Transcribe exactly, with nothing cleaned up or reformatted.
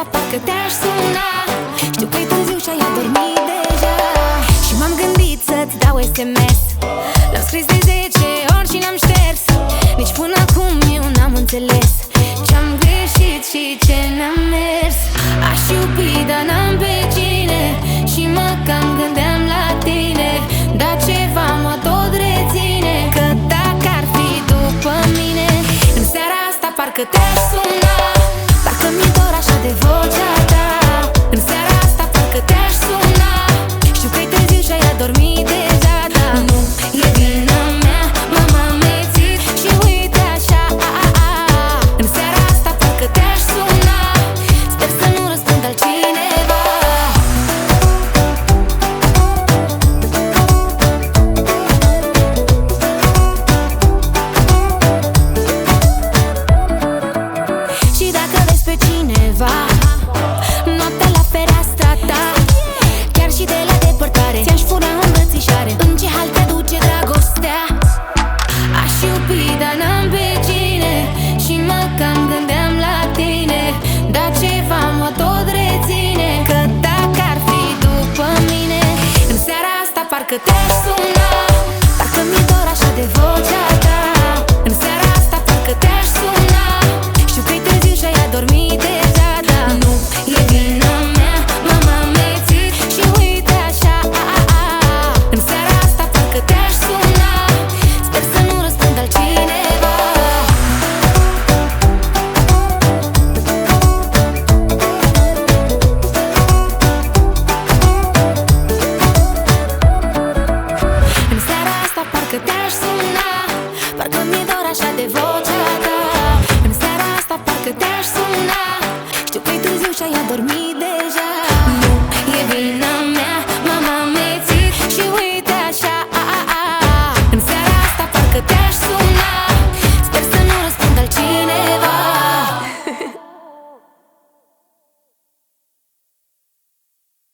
parcă te-aș suna. Știu că-i târziu și ai adormit deja. Și m-am gândit să-ți dau S M S. L-am scris de zece ori și n-am șters. Nici până acum eu n-am înțeles ce-am greșit și ce n-am mers. Aș iubi, dar n-am pe cine și mă cam gândeam la tine. Dar ceva mă tot reține, că dacă ar fi după mine, în seara asta parcă te-aș suna. Parcă mi-e dor așa de vocea ta. În seara asta parcă te-aș suna. Știu că-i târziu și ai adormit deja, dar nu e vina mea, m-am amețit și uite așa. În seara asta parcă te-aș suna. Sper să nu răspund altcineva. Și dacă vezi pe cineva noaptea la fereastra ta, chiar și de la depărtare, ți-aș fura îmbrățișare. În ce hal te duce dragostea? Aș iubi, dar n-am pe cine și mă cam gândeam la tine. Dar ceva mă tot reține, că dacă ar fi după mine, în seara asta parcă te-aș suna. Parcă mi-e dor așa de vocea ta. În seara asta parcă te-aș suna. Știu că-i târziu și ai adormit deja, dar nu e vina mea, m-am amețit și uite așa. În seara asta parcă te-aș suna. Sper să nu răspund altcineva. În seara asta parcă te-aș suna. Parcă mi-e dor așa de vocea ta. În seara asta parcă te-aș suna. Știu că-i târziu și ai adormit